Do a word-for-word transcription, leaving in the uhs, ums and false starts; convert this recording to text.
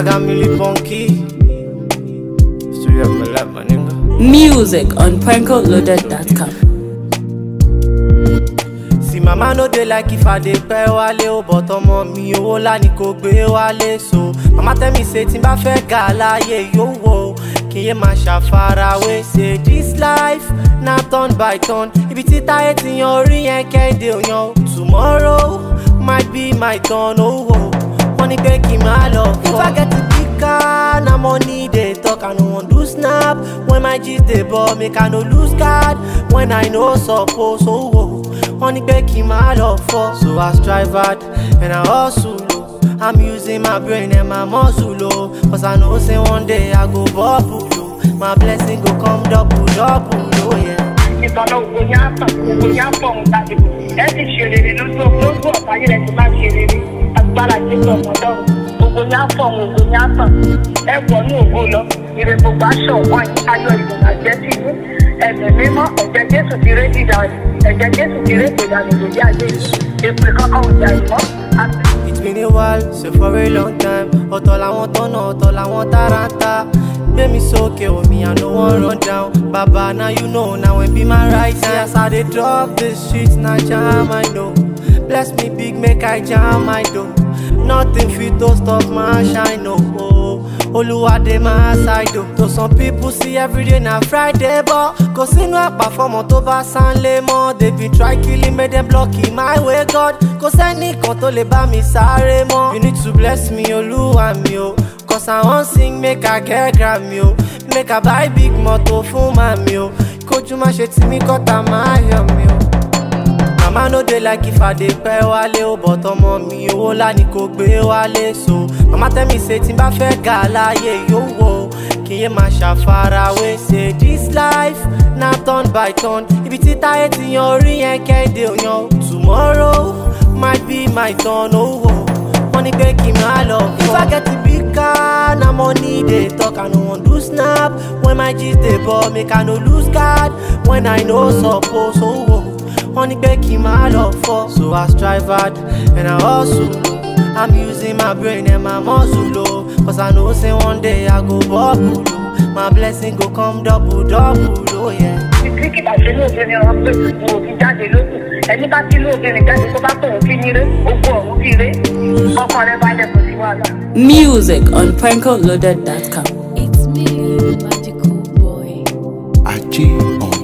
I got Millie Punky. Story of my life, my nigga. Music on Pranko Loaded dot com. See, mama no dey like if I dey pay wale o, but omo mi owó ńlá ni kò gbé wálé. So mama tell me say tí n bá fẹ́ ga láyé yóò wò kí n yé máa ṣàfarawé. Say this life na turn by turn, ibi tí táyé ti yan orí yẹn kẹ́hìndé ò yan. Tomorrow might be my turn, oh oh. Wọ́n ní pé kí n máa lọ fọ́. If I get the big car, na money dey talk. I no wan do snap when my G's dey ball, make I no lose guard when I no suppose, oh oh. Wọ́n ní pé kí n máa lọ fọ́. So I strive hard and I hustle, oh. I'm using my brain and my muscle, oh. Cause I know say one day I go bubble, oh. My blessing go come double, double, oh yeah. Ìtọ́lọ́ ògbó ní àpọ̀, ògbó ní àpọ̀ òun tàbí ẹ ti ṣe rere lóṣù lóṣù ọ̀sáyé rẹ̀ ti máa ṣe rere agbára jésù ọ̀mọ̀dọ́ ògbó ní àpọ̀ òun ògbó ní àpọ̀ ẹ wọ̀ ní ògbó lọ ire gbogbo aṣọ wọn ayọ̀ ìdùnnú àjẹ́ sí inú ẹ̀mí mímọ́ ẹ̀jẹ̀ jésù ti ré dídá ẹ̀jẹ̀ jésù ti ré ìgbéyàwó lòdì àjẹ́ èpè kankan ò jà ìmọ̀. It's been a while, so for a long time. Ọ̀tọ̀ làwọn tọ́nà, ọ̀tọ̀ làwọn taranta. Gbé mi sókè omi, I no wan run down. Baba, now you know, now when be my right hand. As I dey drop the streets, na jam I know. Bless me big, make I jam my door. Nothing fit to stop my shine, no. Oh, Oluwa dey my side, oh. To some people see every day na Friday, but kò sínú àpàfọ́mọ tó bá sánlé mọ́. They been try killing me, them blocking my way, God. Kò sẹ́nìkan tó lè bá mi sáré mọ́. You need to bless me, Olúwa mi o. Cause I wan sing, make I get Grammy, oh. Make I buy big motor fún mami, oh. Kójú má ṣe tì mí kọ́ta máa yọ̀ mí, oh. Mama no dey like if I dey pẹ́ wálé o, but ọmọ mi owó ńlá ni kò gbé wálé. So mama tell me say tí n bá fẹ́ ga láyé yóò wò kí n yé máa ṣàfarawé. Say this life na turn by turn, ibi tí táyé ti yan orí yẹn kẹ́hìndé ò yan. Tomorrow might be my turn, oh oh. Wọ́n ní pé kí n máa lọ fọ́. If I get the big car, na money dey talk. I no wan do snap when my G's dey ball, make I no lose guard when I no suppose, oh oh. Wọ́n ní pé kí n máa lọ fọ́. So I strive hard and I hustle, oh. I'm using my brain and my muscle, oh. Cause I know say one day I go bubble, oh. My blessing go come double, double, oh yeah. Ìkíkì bàṣẹ ní obìnrin ọ̀rọ̀ pé mo ti jáde lókun ẹni bá tí lóbìnrin jáde tó bá pè é kí ní ré ogún ọ̀hún kí ré ọkàn rẹ balẹ̀ kò sí wàhálà. Music on Pranko Loaded dot com. It's me, magical boy. Achi on